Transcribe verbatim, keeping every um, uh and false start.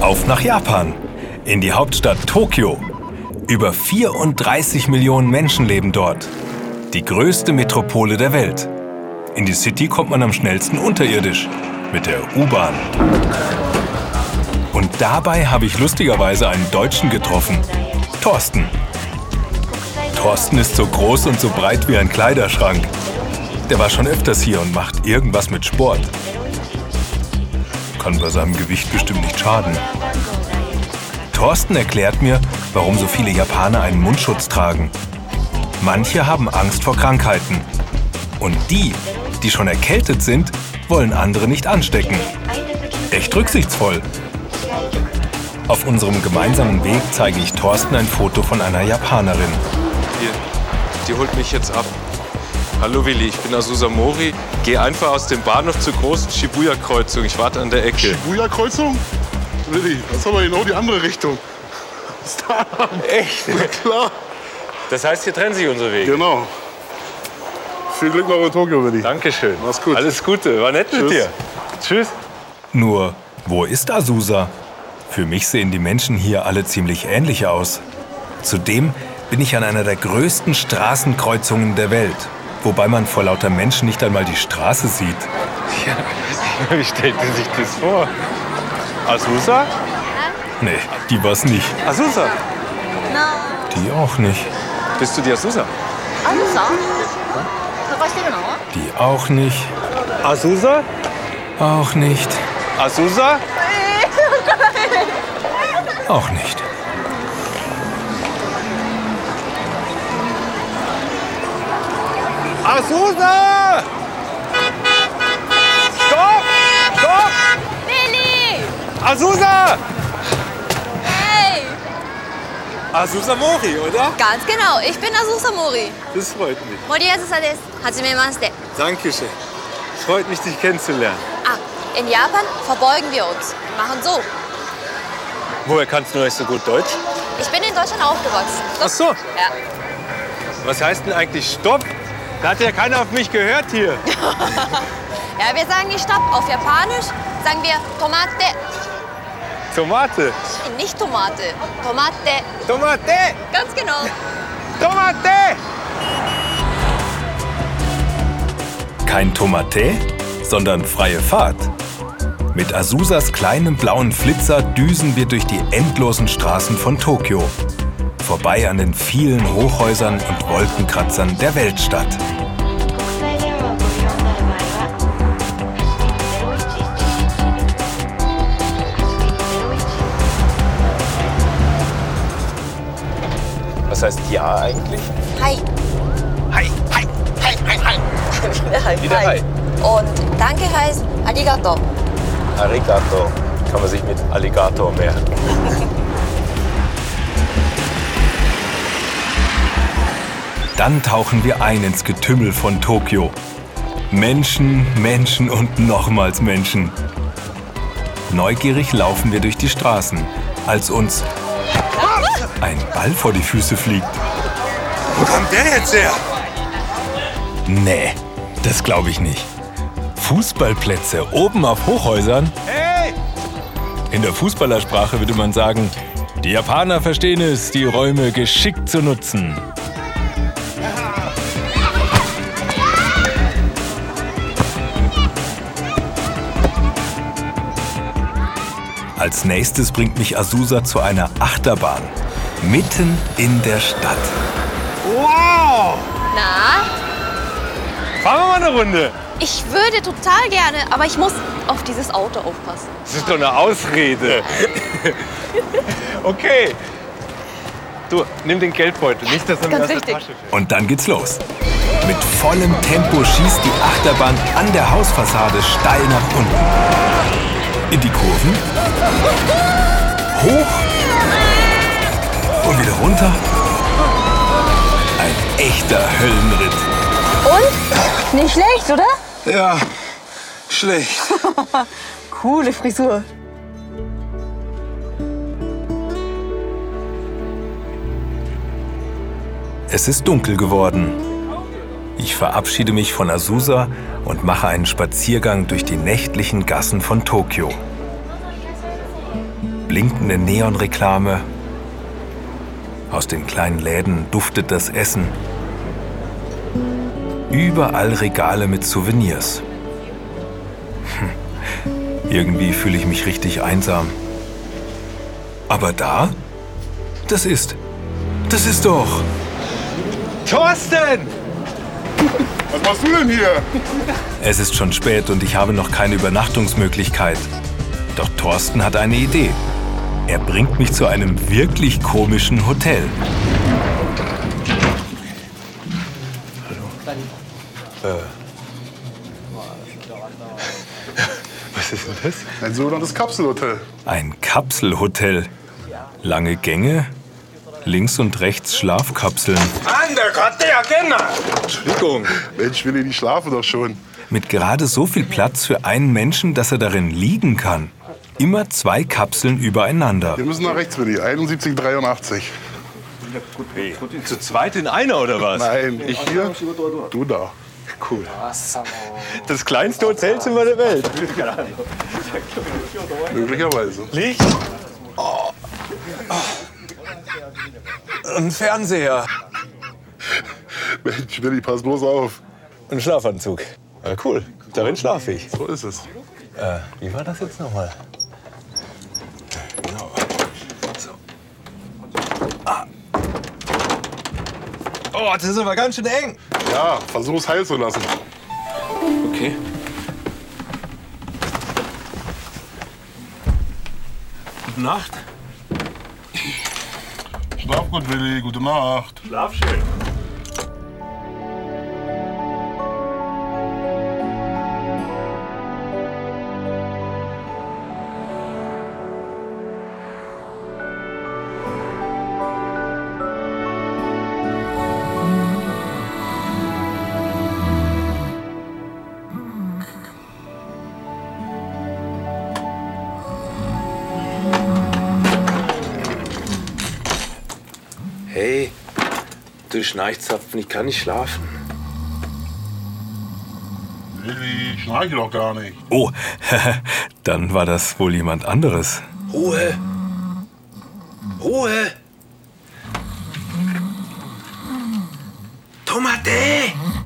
Auf nach Japan, in die Hauptstadt Tokio. Über vierunddreißig Millionen Menschen leben dort. Die größte Metropole der Welt. In die City kommt man am schnellsten unterirdisch, mit der U-Bahn. Und dabei habe ich lustigerweise einen Deutschen getroffen, Thorsten. Thorsten ist so groß und so breit wie ein Kleiderschrank. Der war schon öfters hier und macht irgendwas mit Sport. Kann bei seinem Gewicht bestimmt nicht schaden. Thorsten erklärt mir, warum so viele Japaner einen Mundschutz tragen. Manche haben Angst vor Krankheiten. Und die, die schon erkältet sind, wollen andere nicht anstecken. Echt rücksichtsvoll. Auf unserem gemeinsamen Weg zeige ich Thorsten ein Foto von einer Japanerin. Hier, die holt mich jetzt ab. Hallo Willi, ich bin Azusa Mori. Geh einfach aus dem Bahnhof zur großen Shibuya-Kreuzung. Ich warte an der Ecke. Shibuya-Kreuzung? Willi, das ist aber genau die andere Richtung. Echt? Na klar. Das heißt, hier trennen sich unsere Wege. Genau. Viel Glück noch in Tokio, Willi. Dankeschön. Mach's gut. Alles Gute. War nett mit dir. Tschüss. Nur, wo ist Azusa? Für mich sehen die Menschen hier alle ziemlich ähnlich aus. Zudem bin ich an einer der größten Straßenkreuzungen der Welt. Wobei man vor lauter Menschen nicht einmal die Straße sieht. Ja, wie stellt ihr sich das vor? Azusa? Nee, die war's nicht. Azusa? Die auch nicht. Bist du die Azusa? Die auch nicht. Azusa? Auch nicht. Azusa? Auch nicht. Azusa! Stopp! Stopp! Willi! Azusa! Hey! Azusa Mori, oder? Ganz genau, ich bin Azusa Mori. Das freut mich. Mori Azusa desu. Hajimemashite. Dankeschön. Es freut mich, dich kennenzulernen. Ah, in Japan verbeugen wir uns. Wir machen so. Woher kannst du nicht so gut Deutsch? Ich bin in Deutschland aufgewachsen. Ach so. Ja. Was heißt denn eigentlich Stopp? Da hat ja keiner auf mich gehört hier. Ja, wir sagen nicht Stopp. Auf Japanisch sagen wir Tomate. Tomate. Nicht Tomate. Tomate. Tomate. Ganz genau. Tomate. Kein Tomate, sondern freie Fahrt. Mit Azusas kleinem blauen Flitzer düsen wir durch die endlosen Straßen von Tokio. Vorbei an den vielen Hochhäusern und Wolkenkratzern der Weltstadt. Was heißt ja eigentlich? Hi. Hi, hi, hi, hi, hi. Wieder hi. Wieder hi. Und danke heißt Arigato. Arigato. Kann man sich mit Alligator merken. Dann tauchen wir ein ins Getümmel von Tokio. Menschen, Menschen und nochmals Menschen. Neugierig laufen wir durch die Straßen, als uns ein Ball vor die Füße fliegt. Wo kommt der jetzt her? Nee, das glaube ich nicht. Fußballplätze oben auf Hochhäusern? Hey! In der Fußballersprache würde man sagen, die Japaner verstehen es, die Räume geschickt zu nutzen. Als nächstes bringt mich Azusa zu einer Achterbahn. Mitten in der Stadt. Wow! Na? Fahren wir mal eine Runde. Ich würde total gerne, aber ich muss auf dieses Auto aufpassen. Das ist doch eine Ausrede. Okay. Du, nimm den Geldbeutel, nicht, dass er mir Ganz aus der wichtig. Tasche fällt. Und dann geht's los. Mit vollem Tempo schießt die Achterbahn an der Hausfassade steil nach unten. In die Kurven. Hoch. Und wieder runter. Ein echter Höllenritt. Und? Nicht schlecht, oder? Ja, schlecht. Coole Frisur. Es ist dunkel geworden. Ich verabschiede mich von Azusa und mache einen Spaziergang durch die nächtlichen Gassen von Tokio. blinkende Neonreklame. Aus den kleinen Läden duftet das Essen. Überall Regale mit Souvenirs. Hm. Irgendwie fühle ich mich richtig einsam. Aber da? Das ist... Das ist doch... Thorsten! Was machst du denn hier? Es ist schon spät und ich habe noch keine Übernachtungsmöglichkeit. Doch Thorsten hat eine Idee. Er bringt mich zu einem wirklich komischen Hotel. Äh. Was ist denn das? Ein sogenanntes Kapselhotel. Ein Kapselhotel. Lange Gänge, links und rechts Schlafkapseln. Entschuldigung. Mensch, Willi, die schlafen doch schon. Mit gerade so viel Platz für einen Menschen, dass er darin liegen kann. Immer zwei Kapseln übereinander. Wir müssen nach rechts, Willi. einundsiebzig dreiundachtzig. Hey, zu zweit in einer oder was? Nein, ich hier, du da. Cool. Das kleinste Hotelzimmer der Welt. Möglicherweise. Licht. Oh. Oh. Ein Fernseher. Mensch, Willi, pass bloß auf. Ein Schlafanzug. Ja, cool. Darin schlafe ich. So ist es. Äh, wie war das jetzt nochmal? Genau. So. Ah. Oh, das ist aber ganz schön eng. Ja, versuch's heil zu lassen. Okay. Gute Nacht. Schlaf gut, Willi. Gute Nacht. Schlaf schön. Hey, du Schnarchzapfen, ich kann nicht schlafen. Willi, schnarche doch gar nicht. Oh, dann war das wohl jemand anderes. Ruhe! Ruhe! Tomate!